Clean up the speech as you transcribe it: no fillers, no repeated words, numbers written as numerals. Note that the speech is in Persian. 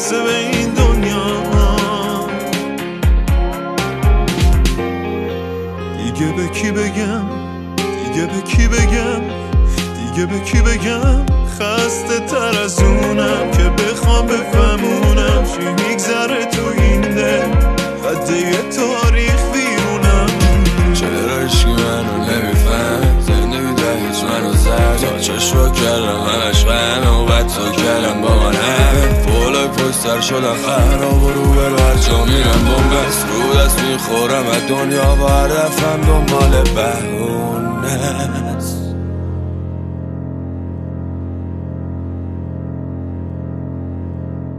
برسه به این دنیا. دیگه به کی بگم، دیگه به کی بگم، دیگه به کی بگم؟ خسته تر از اونم که بخوام بفهمونم چی میگذره تو این دل، خط یه تاریخ بیرونم. چرا عشقی منو نمیفهم؟ زندگی ده هیچ منو زد تا چشم کردم همش غمه و بد تا کردم با من همه فولای پشتر شدن خراب و رو برو هر جا میرم بومبست رو دست میخورم از دنیا و هر دفعم دنبال بهونه است.